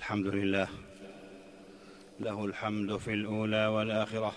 الحمد لله، له الحمد في الأولى والآخرة.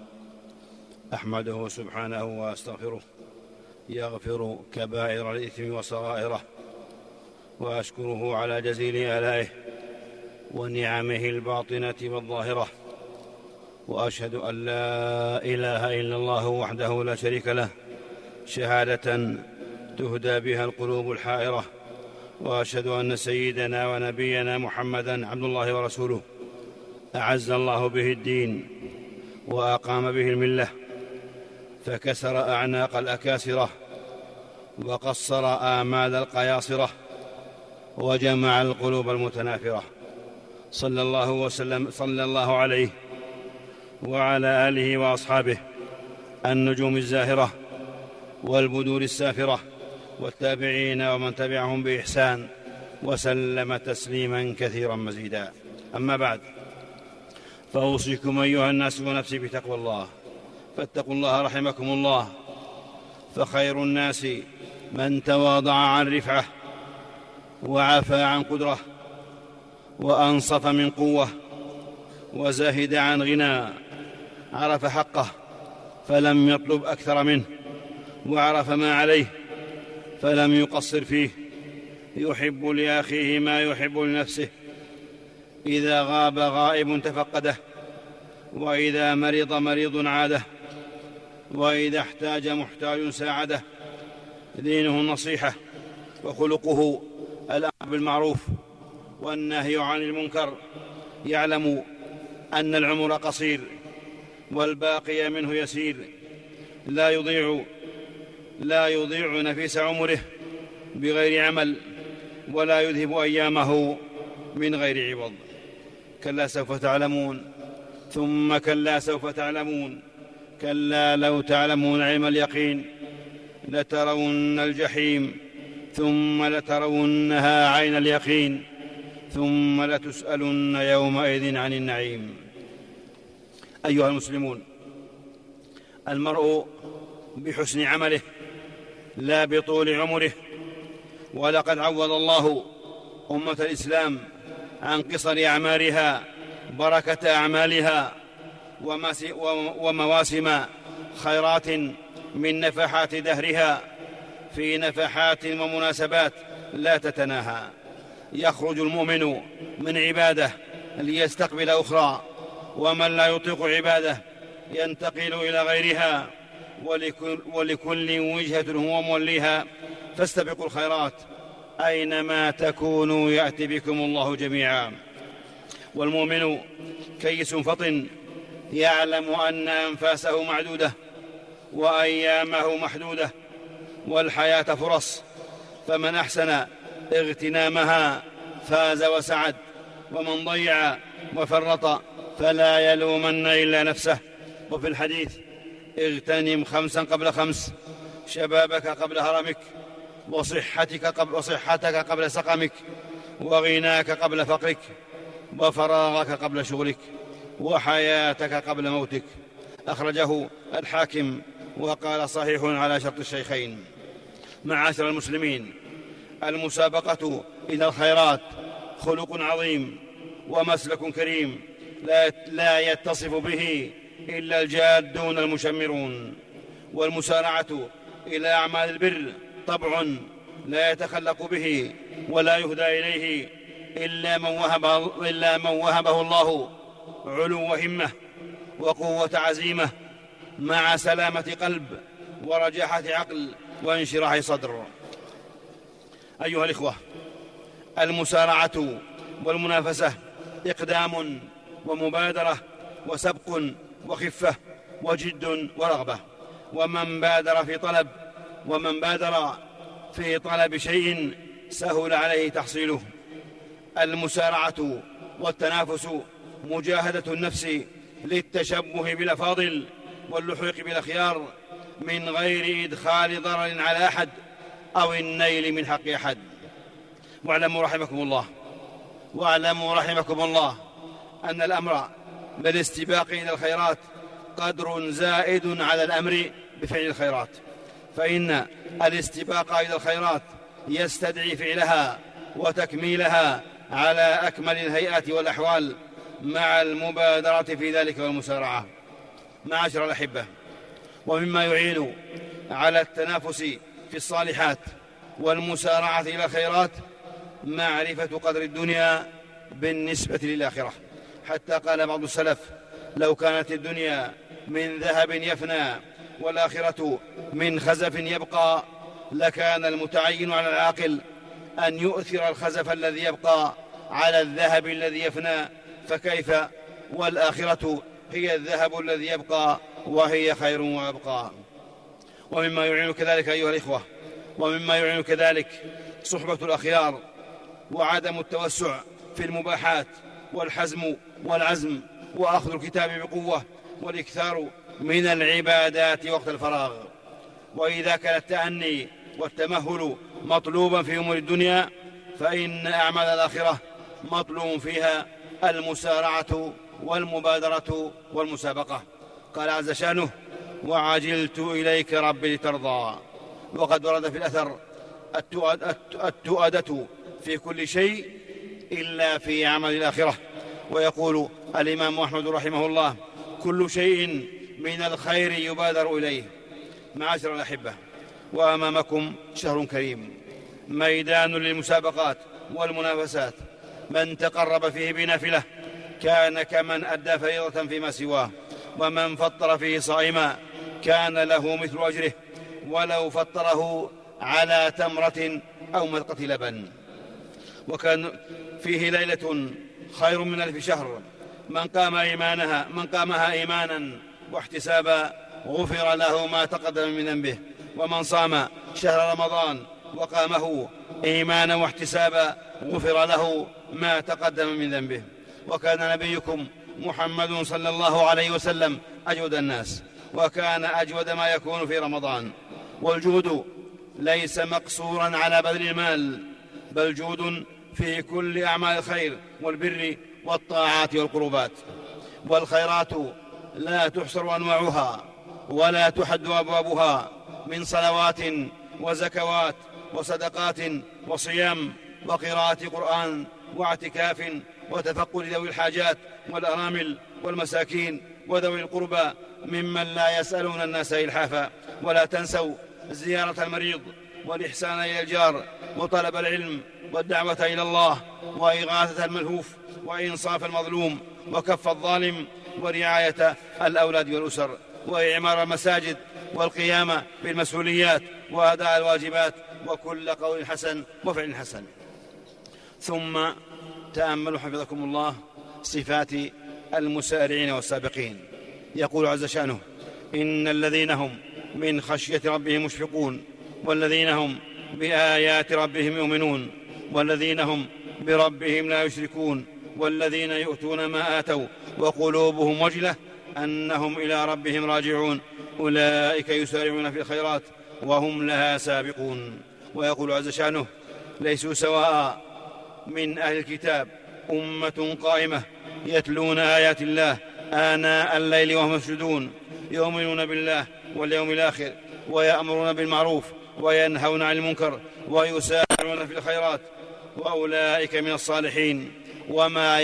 أحمده سبحانه وأستغفره، يغفر كبائر الإثم وصغائره، وأشكره على جزيل آلائه ونعمه الباطنة والظاهرة، وأشهد أن لا إله إلا الله وحده لا شريك له شهادة تهدى بها القلوب الحائرة، وأشهد أن سيدنا ونبينا محمدًا عبد الله ورسوله، أعز الله به الدين وأقام به الملة، فكسر أعناق الأكاسرة وقصر آمال القياصرة وجمع القلوب المتنافرة، صلى الله عليه وعلى آله وأصحابه النجوم الزاهرة والبدور السافرة والتابعين ومن تبعهم بإحسان، وسلم تسليما كثيرا مزيدا. أما بعد، فأوصيكم أيها الناس ونفسي بتقوى الله، فاتقوا الله رحمكم الله، فخير الناس من تواضع عن رفعه وعفى عن قدره وأنصف من قوة وزهد عن غنى، عرف حقه فلم يطلب أكثر منه، وعرف ما عليه فلم يقصر فيه، يحب لأخيه ما يحب لنفسه، إذا غاب غائب تفقده، وإذا مرض مريض عاده، وإذا احتاج محتاج ساعده. دينه النصيحة، وخلقه الأمر بالمعروف والنهي عن المنكر. يعلم أن العمر قصير والباقي منه يسير، لا يضيع نفيس عمره بغير عمل، ولا يذهب أيامه من غير عوض. كلا سوف تعلمون، ثم كلا سوف تعلمون، كلا لو تعلمون علم اليقين لترون الجحيم ثم لترونها عين اليقين ثم لتسألن يومئذ عن النعيم. أيها المسلمون، المرء بحسن عمله لا بطول عمره، ولقد عوض الله أمة الإسلام عن قصر أعمارها بركة أعمالها ومواسم خيرات من نفحات دهرها، في نفحات ومناسبات لا تتناهى. يخرج المؤمن من عباده ليستقبل أخرى، ومن لا يطيق عباده ينتقل إلى غيرها، ولكل وجهة هو موليها، فاستبقوا الخيرات أينما تكونوا يأتي بكم الله جميعا. والمؤمن كيس فطن، يعلم أن أنفاسه معدودة وأيامه محدودة، والحياة فرص، فمن أحسن اغتنامها فاز وسعد، ومن ضيع وفرط فلا يلومن إلا نفسه. وفي الحديث: اغتنم 5 قبل 5، شبابك قبل هرمك، وصحتك قبل سقمك، وغناك قبل فقرك، وفراغك قبل شغلك، وحياتك قبل موتك. أخرجه الحاكم وقال صحيح على شرط الشيخين. معاشر المسلمين، المسابقة إلى الخيرات خلق عظيم ومسلك كريم لا يتصف به إلا الجادون المشمرون، والمسارعة إلى أعمال البر طبع لا يتخلق به ولا يهدى إليه إلا من وهبه الله علو همة وقوة عزيمة، مع سلامة قلب ورجاحة عقل وانشراح صدر. أيها الإخوة، المسارعة والمنافسة إقدام ومبادرة وسبق وخفة وجد ورغبة، ومن بادر في طلب شيء سهل عليه تحصيله. المسارعة والتنافس مجاهدة النفس للتشبه بالأفاضل واللحوق بالأخيار، من غير إدخال ضرر على أحد أو النيل من حق أحد. واعلموا رحمكم الله أن الأمر بالاستباق إلى الخيرات قدر زائد على الأمر بفعل الخيرات، فإن الاستباق إلى الخيرات يستدعي فعلها وتكميلها على أكمل الهيئات والأحوال مع المبادرة في ذلك والمسارعة. معاشر الأحبة، ومما يعين على التنافس في الصالحات والمسارعة إلى الخيرات معرفة قدر الدنيا بالنسبة للآخرة، حتى قال بعض السلف: لو كانت الدنيا من ذهب يفنى والآخرة من خزف يبقى لكان المتعين على العاقل أن يؤثر الخزف الذي يبقى على الذهب الذي يفنى، فكيف والآخرة هي الذهب الذي يبقى وهي خير وأبقى. ومما يعين كذلك أيها الإخوة، ومما يعين كذلك صحبة الأخيار وعدم التوسع في المباحات والحزم والعزم وأخذ الكتاب بقوة والإكثار من العبادات وقت الفراغ. وإذا كان التأني والتمهل مطلوبا في أمور الدنيا فإن أعمال الآخرة مطلوب فيها المسارعة والمبادرة والمسابقة. قال عز شانه: وعجلت إليك رب لترضى. وقد ورد في الأثر التؤدة في كل شيء إلا في عمل الآخرة. ويقول الإمام أحمد رحمه الله: كل شيء من الخير يبادر إليه. معاشر الأحبة، وأمامكم شهر كريم ميدان للمسابقات والمنافسات، من تقرب فيه بنافلة كان كمن أدى فريضة فيما سواه، ومن فطر فيه صائما كان له مثل أجره ولو فطره على تمرة أو مذقة لبن. وكان فيه ليلة خير من 1000 شهر، من قامها إيمانا واحتسابا غفر له ما تقدم من ذنبه. ومن صام شهر رمضان وقامه إيمانا واحتسابا غفر له ما تقدم من ذنبه. وكان نبيكم محمد صلى الله عليه وسلم أجود الناس، وكان أجود ما يكون في رمضان. والجود ليس مقصورا على بذل المال، بل جود في كل أعمال الخير والبر والطاعات والقربات. والخيرات لا تحصر أنواعها ولا تحد أبوابها، من صلوات وزكوات وصدقات وصيام وقراءة قرآن واعتكاف وتفقد ذوي الحاجات والأرامل والمساكين وذوي القربى ممن لا يسألون الناس إلحافا. ولا تنسوا زيارة المريض والإحسان إلى الجار وطلب العلم والدعوة إلى الله وإغاثة الملهوف وإنصاف المظلوم وكف الظالم ورعاية الأولاد والأسر وإعمار المساجد والقيام بالمسؤوليات وأداء الواجبات وكل قول حسن وفعل حسن. ثم تأملوا حفظكم الله صفات المسارعين والسابقين. يقول عز شانه: إن الذين هم من خشية ربهم مشفقون والذين هم بآيات ربهم يؤمنون والذين هم بربهم لا يشركون والذين يؤتون ما آتوا وقلوبهم وجلة أنهم إلى ربهم راجعون أولئك يسارعون في الخيرات وهم لها سابقون. ويقول عز شانه: ليسوا سواء من أهل الكتاب أمة قائمة يتلون آيات الله آناء الليل وهم يسجدون يؤمنون بالله واليوم الآخر ويأمرون بالمعروف وينهون عن المنكر ويسارعون في الخيرات وأولئك من الصالحين وما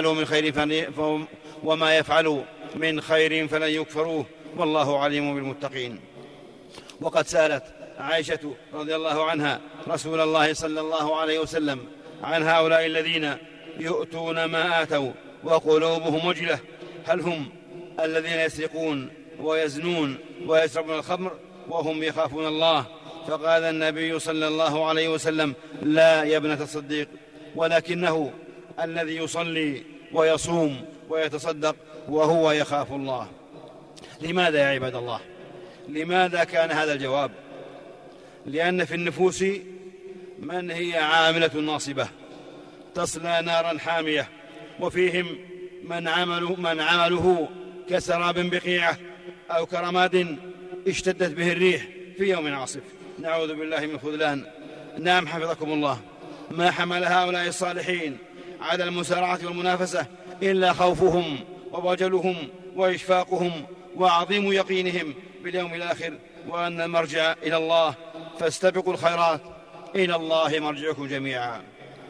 يفعلوا من خير فلن يكفروه والله عليم بالمتقين. وقد سألت عائشة رضي الله عنها رسول الله صلى الله عليه وسلم عن هؤلاء الذين يؤتون ما آتوا وقلوبهم وجلة: هل هم الذين يسرقون ويزنون ويشربون الخمر وهم يخافون الله؟ فقال النبي صلى الله عليه وسلم: لا يا ابنة الصديق، ولكنه الذي يصلي ويصوم ويتصدق وهو يخاف الله. لماذا يا عباد الله؟ لماذا كان هذا الجواب؟ لأن في النفوس من هي عاملة ناصبة تصلى نارا حامية، وفيهم من عمله كسراب بقيعة أو كرماد اشتدت به الريح في يوم عاصف، نعوذ بالله من الخذلان. نعم حفظكم الله، ما حمل هؤلاء الصالحين على المسارعة والمنافسة إلا خوفهم ووجلهم وإشفاقهم وعظيم يقينهم باليوم الآخر وأن المرجع إلى الله، فاستبقوا الخيرات، إلى الله مرجعكم جميعا.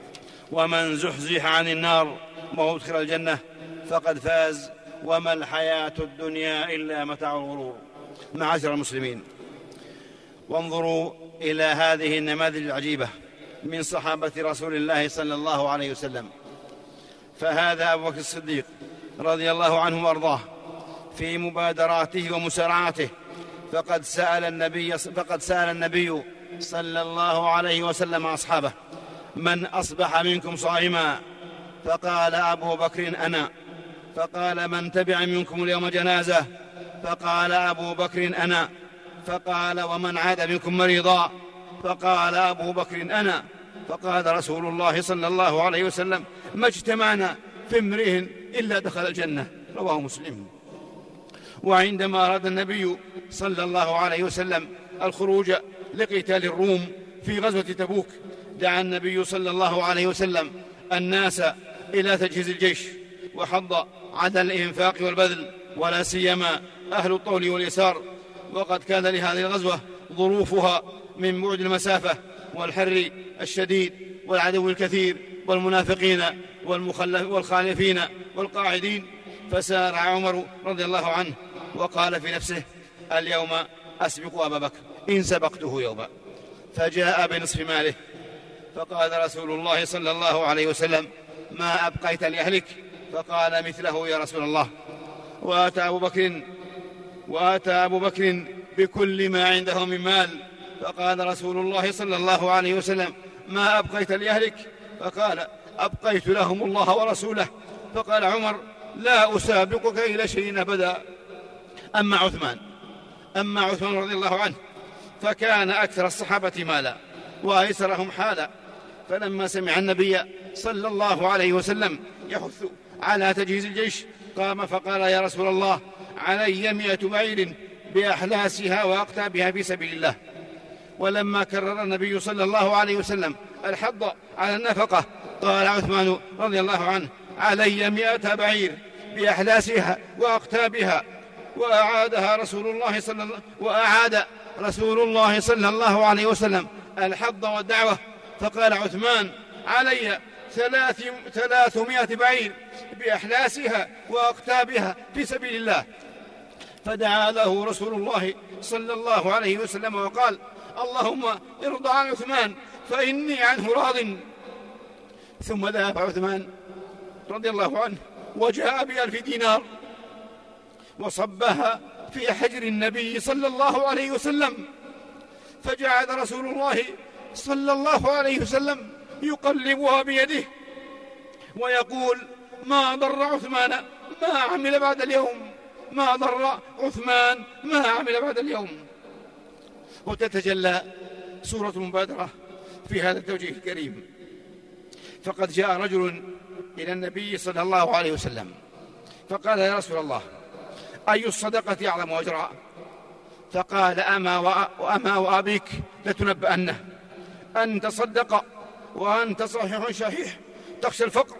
ومن زحزح عن النار وأدخل الجنة فقد فاز، وما الحياة الدنيا إلا متاع الغرور. معاشر المسلمين، وانظروا إلى هذه النماذج العجيبة من صحابة رسول الله صلى الله عليه وسلم. فهذا أبو بكر الصديق رضي الله عنه وأرضاه في مبادراته ومسارعته فقد سأل النبي صلى الله عليه وسلم أصحابه: من أصبح منكم صائما؟ فقال أبو بكر: أنا. فقال: من تبع منكم اليوم جنازة؟ فقال أبو بكر: أنا. فقال: ومن عاد منكم مريضا؟ فقال أبو بكر: أنا. فقال رسول الله صلى الله عليه وسلم: ما اجتمعنا في امرئ إلا دخل الجنة. رواه مسلم. وعندما أراد النبي صلى الله عليه وسلم الخروج لقتال الروم في غزوة تبوك دعا النبي صلى الله عليه وسلم الناس إلى تجهيز الجيش، وحض على الإنفاق والبذل، ولا سيما أهل الطول واليسار، وقد كان لهذه الغزوة ظروفها من بعد المسافة والحر الشديد والعدو الكثير والمنافقين والخالفين والقاعدين. فسارع عمر رضي الله عنه وقال في نفسه: اليوم أسبق أبا بكر إن سبقته يوما. فجاء بنصف ماله، فقال رسول الله صلى الله عليه وسلم: ما أبقيت لأهلك؟ فقال مثله يا رسول الله. وآتى أبو بكر بكل ما عنده من مال، فقال رسول الله صلى الله عليه وسلم: ما أبقيت لأهلك؟ فقال: أبقيت لهم الله ورسوله. فقال عمر: لا أسابقك إلى شيء أبدا. أما عثمان رضي الله عنه فكان أكثر الصحابة مالا وأيسرهم حالا، فلما سمع النبي صلى الله عليه وسلم يحث على تجهيز الجيش قام فقال: يا رسول الله، علي 100 بعير بأحلاسها وأقتابها في سبيل الله. ولما كرر النبي صلى الله عليه وسلم الحض على النفقة قال عثمان رضي الله عنه: علي 100 بعير بأحلاسها وأقتابها. وأعاد رسول الله صلى الله عليه وسلم الحض والدعوة، فقال عثمان: علي 300 بعير بأحلاسها وأقتابها في سبيل الله. فدعا له رسول الله صلى الله عليه وسلم وقال: اللهم ارضى عن عثمان فإني عنه راض. ثم ذهب عثمان رضي الله عنه وجاء ب1000 دينار وصبها في حجر النبي صلى الله عليه وسلم. فجعل رسول الله صلى الله عليه وسلم يقلبها بيده ويقول: ما ضر عثمان ما عمل بعد اليوم، ما ضر عثمان ما عمل بعد اليوم. وتتجلى سورة المبادرة في هذا التوجيه الكريم. فقد جاء رجل إلى النبي صلى الله عليه وسلم فقال: يا رسول الله، أي الصدقة أعظم أجرا؟ فقال: أما وأبيك لتنبأنه أن تصدق وأنت صحيح شحيح تخشى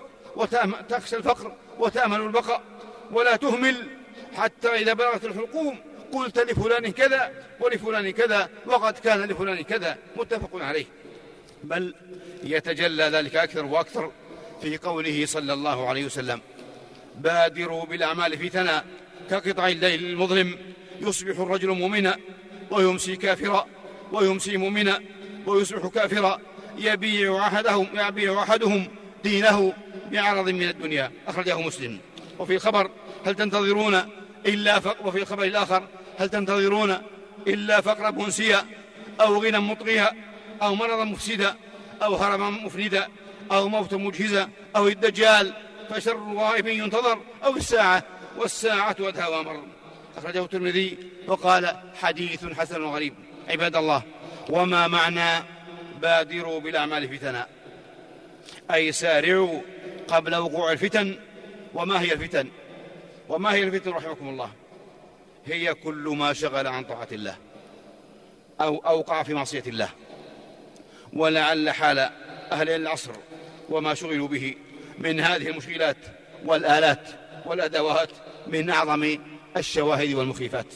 الفقر وتأمل البقاء، ولا تهمل حتى إذا بلغت الحلقوم قلت لفلان كذا ولفلان كذا وقد كان لفلان كذا. متفق عليه. بل يتجلى ذلك أكثر وأكثر في قوله صلى الله عليه وسلم: بادروا بالأعمال فتنا كقطع الليل المظلم، يصبح الرجل مؤمنا ويمسي كافرا، ويمسي مؤمنا ويصبح كافرا، يبيع أحدهم دينه بعرض من الدنيا. أخرجه مسلم. وفي الخبر: هل تنتظرون وفي الخبر الآخر: هل تنتظرون إلا فقر منسيا أو غنى مطغيا أو مرضا مفسدا أو هرما مفندا أو موت مجهزا أو الدجال، فشر غائب ينتظر أو الساعة، والساعة أدهى وأمر. أخرجه الترمذي وقال: حديث حسن غريب. عباد الله، وما معنى بادروا بالأعمال فتنا؟ أي سارعوا قبل وقوع الفتن. وما هي الفتن رحمكم الله؟ هي كل ما شغل عن طاعة الله أو أوقع في معصية الله. ولعل حال أهل العصر وما شغلوا به من هذه المشكلات والآلات والأدوات من أعظم الشواهد والمخيفات.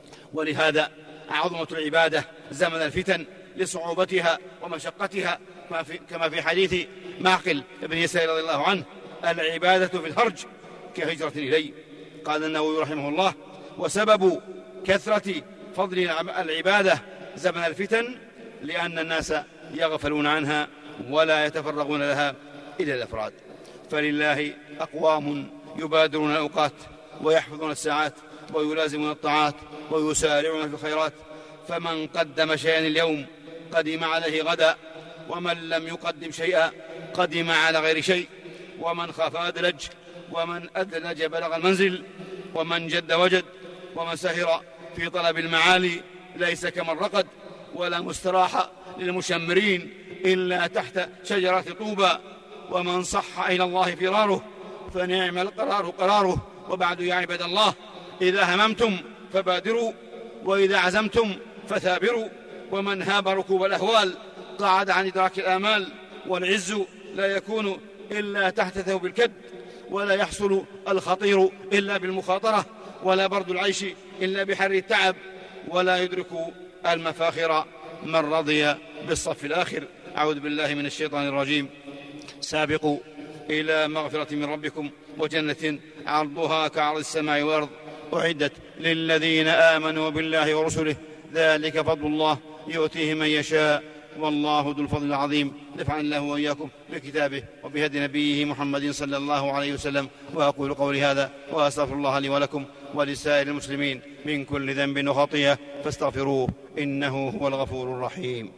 ولهذا عظمة العبادة زمن الفتن لصعوبتها ومشقتها كما في حديث معقل بن يسار رضي الله عنه: العبادة في الهرج كهجرة إلي. قال النووي رحمه الله: وسبب كثرة فضل العبادة زمن الفتن لأن الناس يغفلون عنها ولا يتفرغون لها إلى الأفراد. فلله أقوام يبادرون الأوقات ويحفظون الساعات ويلازمون الطاعات ويسارعون في الخيرات، فمن قدم شيئا اليوم قدم عليه غدا، ومن لم يقدم شيئا قدم على غير شيء، ومن خاف أدلج، ومن أدلج بلغ المنزل، ومن جد وجد، ومن سهر في طلب المعالي ليس كمن رقد، ولا مستراح للمشمرين إلا تحت شجرة طوبى، ومن صح إلى الله فراره فنعم القرار قراره. وبعد يا عباد الله، إذا هممتم فبادروا، وإذا عزمتم فثابروا، ومن هاب ركوب الأهوال قعد عن إدراك الآمال، والعز لا يكون إلا تحت ثوب الكد، ولا يحصل الخطير إلا بالمخاطرة، ولا برد العيش إلا بحر التعب، ولا يدرك المفاخر من رضي بالصف الآخر. أعوذ بالله من الشيطان الرجيم. سابقوا إلى مغفرة من ربكم وجنة عرضها كعرض السماء والأرض أعدت للذين آمنوا بالله ورسله ذلك فضل الله يؤتيه من يشاء والله ذو الفضل العظيم. نفعني الله وإياكم بكتابه وبهدي نبيه محمد صلى الله عليه وسلم. وأقول قولي هذا وأستغفر الله لي ولكم ولسائر المسلمين من كل ذنب وخطيئة فاستغفروه إنه هو الغفور الرحيم.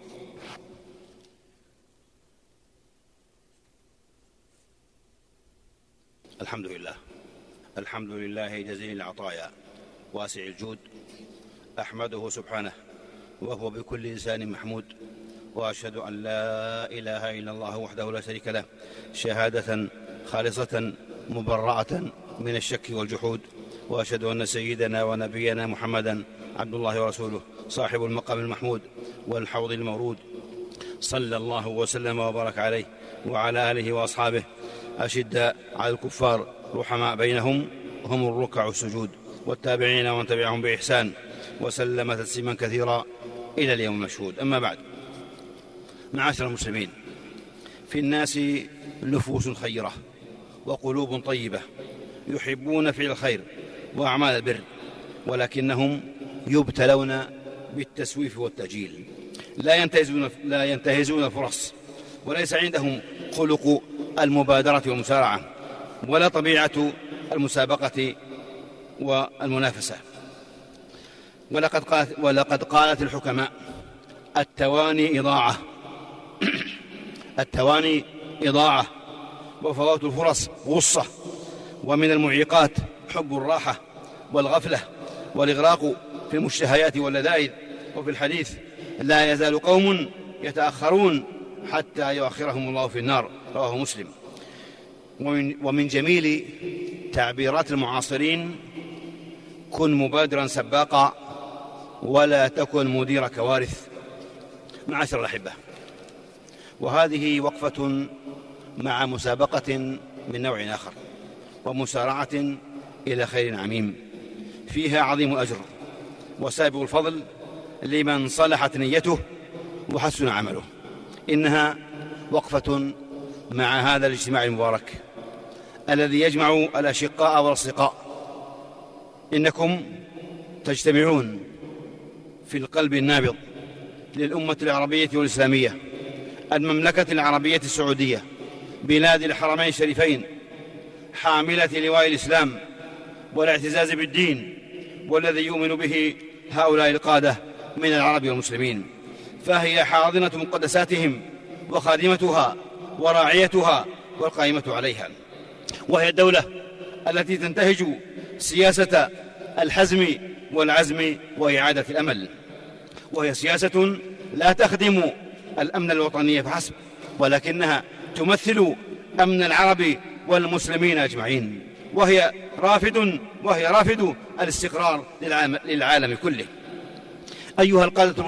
الحمد لله جزيل العطايا واسع الجود، أحمده سبحانه وهو بكل إنسان محمود، وأشهد أن لا إله إلا الله وحده لا شريك له شهادة خالصة مبرعة من الشك والجحود، وأشهد أن سيدنا ونبينا محمدا عبد الله ورسوله صاحب المقام المحمود والحوض المورود، صلى الله وسلم وبارك عليه وعلى آله وأصحابه أشداء على الكفار رحماء بينهم هم الركع السجود، والتابعين ومن تبعهم بإحسان، وسلم تسليما كثيرا إلى اليوم المشهود. أما بعد، معاشر المسلمين، في الناس نفوس خيرة وقلوب طيبة يحبون فعل الخير وأعمال البر، ولكنهم يبتلون بالتسويف والتأجيل، لا ينتهزون الفرص، وليس عندهم خلق المبادرة والمسارعة ولا طبيعة المسابقة والمنافسة. ولقد قالت الحكماء: التواني إضاعة التواني إضاعة، وفوات الفرص غصة، ومن المعيقات حب الراحة والغفلة والإغراق في المشتهيات واللذائذ. وفي الحديث: لا يزال قوم يتأخرون حتى يؤخرهم الله في النار، رواه مسلم. ومن جميل تعبيرات المعاصرين: كن مبادرا سباقا ولا تكن مدير كوارث. معاشر الأحبة، وهذه وقفة مع مسابقة من نوع آخر ومسارعة إلى خير عميم فيها عظيم الأجر وسابق الفضل لمن صلحت نيته وحسن عمله. إنها وقفة مع هذا الاجتماع المبارك الذي يجمع الأشقاء والأصدقاء. إنكم تجتمعون في القلب النابض للأمة العربية والإسلامية، المملكة العربية السعودية، بلاد الحرمين الشريفين، حاملة لواء الإسلام والاعتزاز بالدين، والذي يؤمن به هؤلاء القادة من العرب والمسلمين، فهي حاضنة مقدساتهم وخادمتها وراعيتها والقائمة عليها. وهي الدولة التي تنتهج سياسة الحزم والعزم وإعادة الأمل، وهي سياسة لا تخدم الأمن الوطني فحسب، ولكنها تمثل أمن العرب والمسلمين أجمعين، وهي رافد الاستقرار للعالم كله. أيها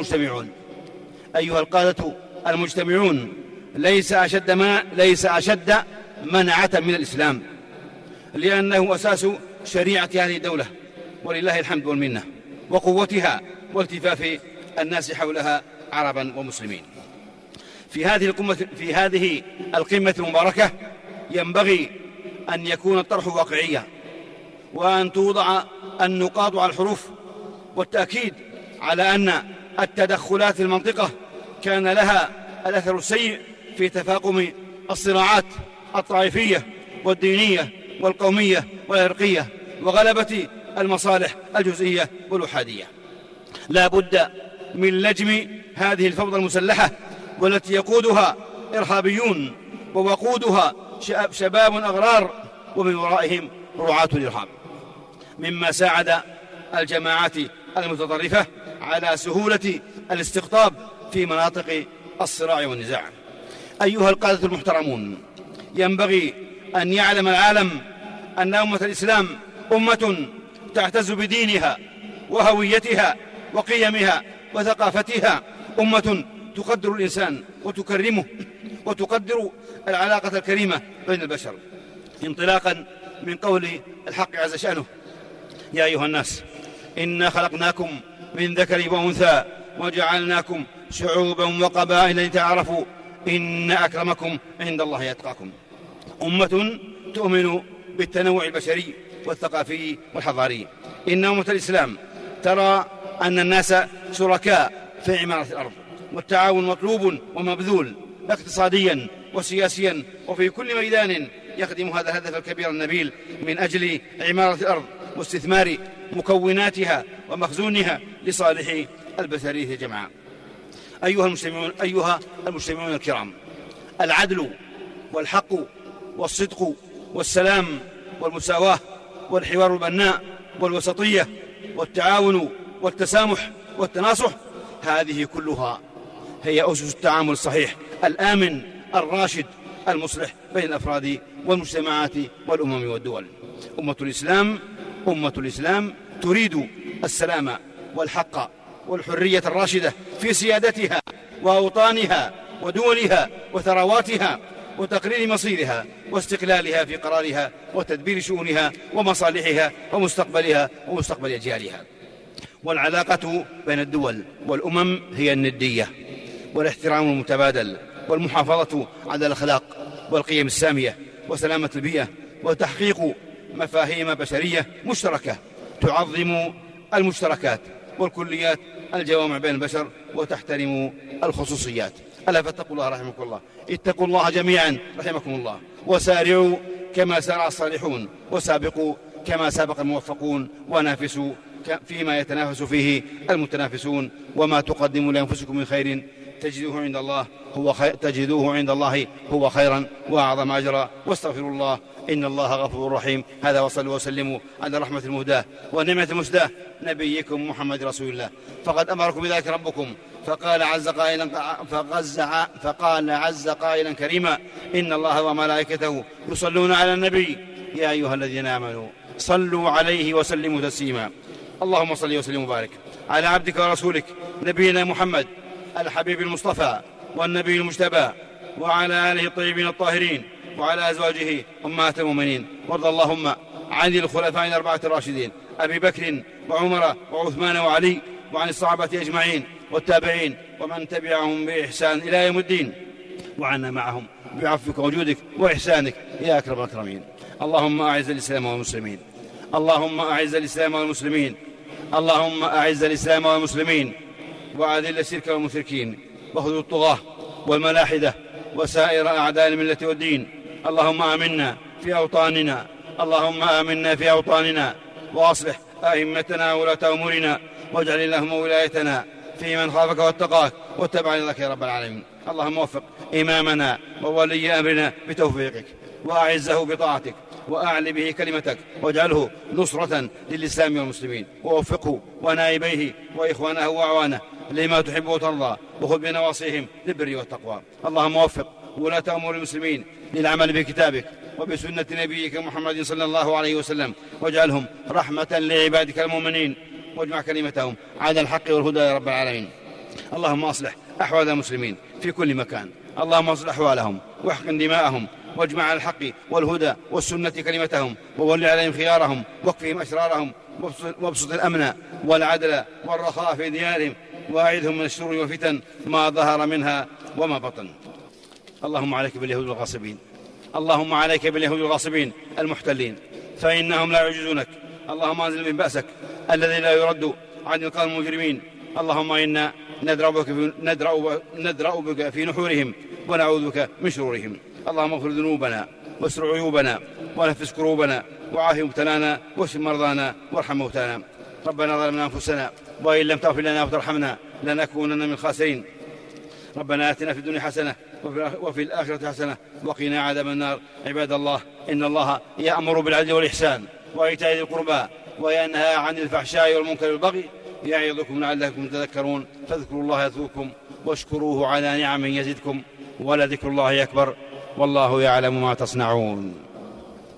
القادة المجتمعون، ليس أشد منعة من الإسلام، لأنه أساس شريعة هذه الدولة، ولله الحمد والمنة، وقوتها والتفاف الناس حولها عربا ومسلمين. في هذه القمة المباركة ينبغي أن يكون الطرح واقعيا، وأن توضع النقاط على الحروف، والتأكيد على أن التدخلات في المنطقة كان لها الأثر السيء في تفاقم الصراعات الطائفية والدينية والقومية والعرقية، وغلبة المصالح الجزئية والأحادية. لا بد من لجم هذه الفوضى المسلحة، والتي يقودها إرهابيون ووقودها شباب أغرار، ومن ورائهم رعاة الإرهاب، مما ساعد الجماعات المتطرفة على سهولة الاستقطاب في مناطق الصراع والنزاع. أيها القادة المحترمون، ينبغي أن يعلم العالم أن أمة الإسلام أمة تعتز بدينها وهويتها وقيمها وثقافتها، أمة تقدر الإنسان وتكرمه وتقدر العلاقة الكريمة بين البشر، انطلاقا من قول الحق عز شأنه: يا أيها الناس إنا خلقناكم من ذكر وأنثى وجعلناكم شعوبا وقبائل لتعارفوا إن أكرمكم عند الله يتقاكم. أمة تؤمن بالتنوع البشري والثقافي والحضاري. إن أمة الإسلام ترى أن الناس شركاء في عمارة الأرض، والتعاون مطلوب ومبذول اقتصاديا وسياسيا وفي كل ميدان يخدم هذا الهدف الكبير النبيل من أجل عمارة الأرض واستثمار مكوناتها ومخزونها لصالح البشرية جمعاء. أيها المجتمعون الكرام، العدل والحق والصدق والسلام والمساواة والحوار البناء والوسطية والتعاون والتسامح والتناصح، هذه كلها هي أسس التعامل الصحيح الآمن الراشد المصلح بين الأفراد والمجتمعات والأمم والدول. أمة الإسلام تريد السلام والحق والحرية الراشدة في سيادتها وأوطانها ودولها وثرواتها، وتقرير مصيرها واستقلالها في قرارها وتدبير شؤونها ومصالحها ومستقبلها ومستقبل أجيالها. والعلاقة بين الدول والأمم هي الندية والاحترام المتبادل والمحافظة على الأخلاق والقيم السامية وسلامة البيئة، وتحقيق مفاهيم بشرية مشتركة تعظم المشتركات والكليات الجوامع بين البشر وتحترم الخصوصيات. ألا فاتقوا الله رحمكم الله، اتقوا الله جميعا رحمكم الله، وسارعوا كما سارع الصالحون، وسابقوا كما سابق الموفقون، ونافسوا فيما يتنافس فيه المتنافسون، وما تقدموا لأنفسكم من خير تجدوه عند الله هو خيرا وأعظم أجرا، واستغفروا الله إن الله غفور رحيم. هذا وصلوا وسلموا على رحمة المهداة ونعمة المسداة نبيكم محمد رسول الله. فقد أمركم بذلك ربكم فقال عز قائلا كريما: إن الله وملائكته يصلون على النبي يا أيها الذين آمنوا صلوا عليه وسلموا تسليما. اللهم صل وسلم وبارك على عبدك ورسولك نبينا محمد الحبيب المصطفى والنبي المجتبى، وعلى آله الطيبين الطاهرين، وعلى أزواجه أمهات المؤمنين. وارض اللهم عن الخلفاء الأربعة الراشدين أبي بكر وعمر وعثمان وعلي، وعن الصحابة أجمعين والتابعين ومن تبعهم بإحسان إلى يوم الدين، وعنا معهم بعفوك وجودك وإحسانك يا أكرم الأكرمين. اللهم أعز الإسلام والمسلمين، اللهم أعز الإسلام والمسلمين، اللهم أعز الإسلام والمسلمين، وأذل الشرك والمشركين، واخذل الطغاة والملاحدة وسائر أعداء الملة والدين. اللهم آمنا في أوطاننا، اللهم آمنا في أوطاننا، وأصلح أئمتنا وولاة أمورنا، واجعل اللهم ولايتنا في من خافك واتقاك واتبع رضاك يا رب العالمين. اللهم وفق إمامنا وولي أمرنا بتوفيقك، وأعزه بطاعتك، وأعل به كلمتك، واجعله نصرة للإسلام والمسلمين، ووفقه ونائبيه وإخوانه وأعوانه لما تحب وترضى، وخذ بنواصيهم للبر والتقوى. اللهم وفق ولاة أمور المسلمين للعمل بكتابك وبسنة نبيك محمد صلى الله عليه وسلم، واجعلهم رحمة لعبادك المؤمنين، واجمع كلمتهم على الحق والهدى يا رب العالمين. اللهم أصلح أحوال المسلمين في كل مكان، اللهم أصلح أحوالهم واحقن دماءهم، واجمع على الحق والهدى والسنة كلمتهم، وول عليهم خيارهم، واكفهم أشرارهم، وابسط الأمن والعدل والرخاء في ديارهم، وأعذهم من الشر والفتن ما ظهر منها وما بطن. اللهم عليك باليهود الغاصبين، اللهم عليك باليهود الغاصبين المحتلين، فإنهم لا يعجزونك. اللهم أنزل من بأسك الذي لا يرد عن القوم المجرمين. اللهم إنا ندرأ بك في نحورهم ونعوذ بك من شرورهم. اللهم اغفر ذنوبنا واستر عيوبنا ونفس كروبنا وعاف مبتلانا واشف مرضانا وارحم موتانا. ربنا ظلمنا أنفسنا وإن لم تغفر لنا وترحمنا لنكونن من الخاسرين. ربنا آتنا في الدنيا حسنة وفي الآخرة حسنة وقنا عذاب النار. عباد الله، إن الله يأمر بالعدل والإحسان وإيتاء ذي القربى وينهى عن الفحشاء والمنكر والبغي يعظكم لعلكم تذكرون. فاذكروا الله يذكركم واشكروه على نعمه يزدكم ولذكر الله أكبر والله يعلم ما تصنعون.